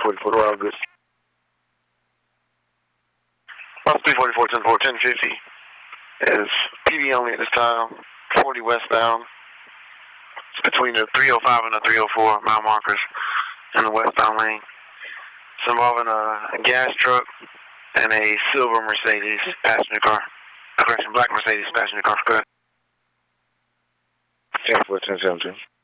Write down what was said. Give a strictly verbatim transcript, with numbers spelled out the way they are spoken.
forty-four, we're all good. Bus three forty-four, ten four, ten fifty is P V only at this time, forty westbound. It's between the three oh five and the three oh four mile markers in the westbound lane. It's involving a, a gas truck and a silver Mercedes passenger car. Correction, black Mercedes passenger car. Correct. ten four, ten seventeen.